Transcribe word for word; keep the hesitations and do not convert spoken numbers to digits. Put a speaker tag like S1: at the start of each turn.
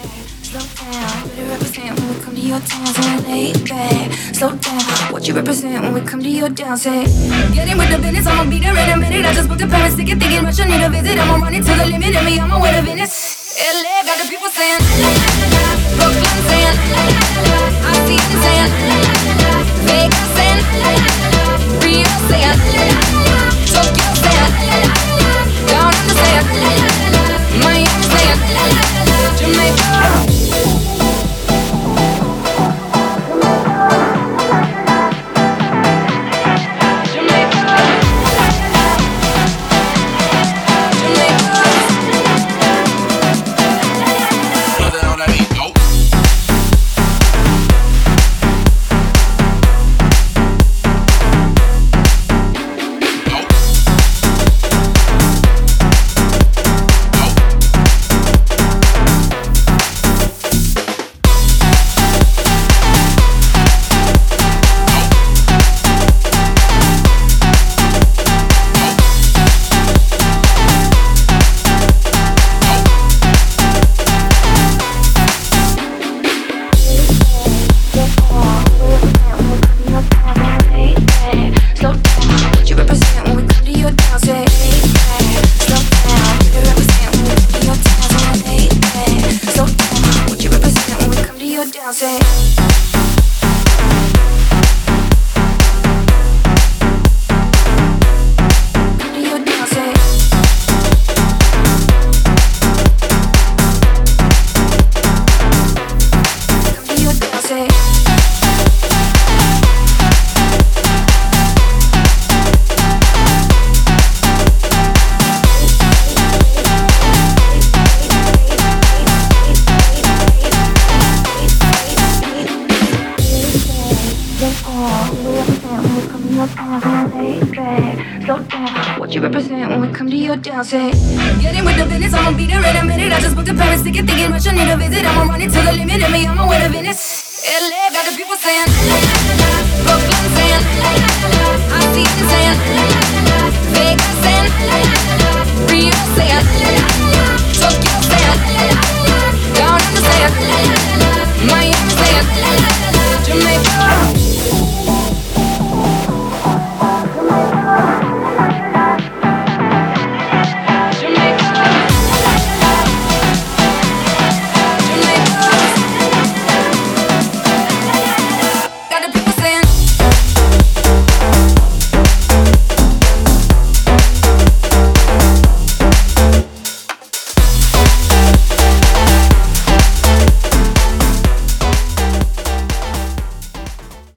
S1: Slow down, what you represent when we come to your town? Say lay back, slow down, what you represent when we come to your town? Say, get in with the business, I'ma be there in a minute. I just booked a Paris ticket, thinking Russia need a visit. I'ma run it to the limit, and me, I'ma win a Venice. L A got the people saying la la la la, Brooklyn saying la la la la, I see them saying la la la la, Vegas saying la la la la, Rio saying la la la la, Tokyo saying la la la la, down under saying la la la la, Miami saying la la la la, Jamaica. Say, get in with the business, I'ma be there in a minute. I just booked a Paris ticket, thinking Russia need a visit. I'ma run it to the limit, and me, I'ma win a Venice. L A got the people saying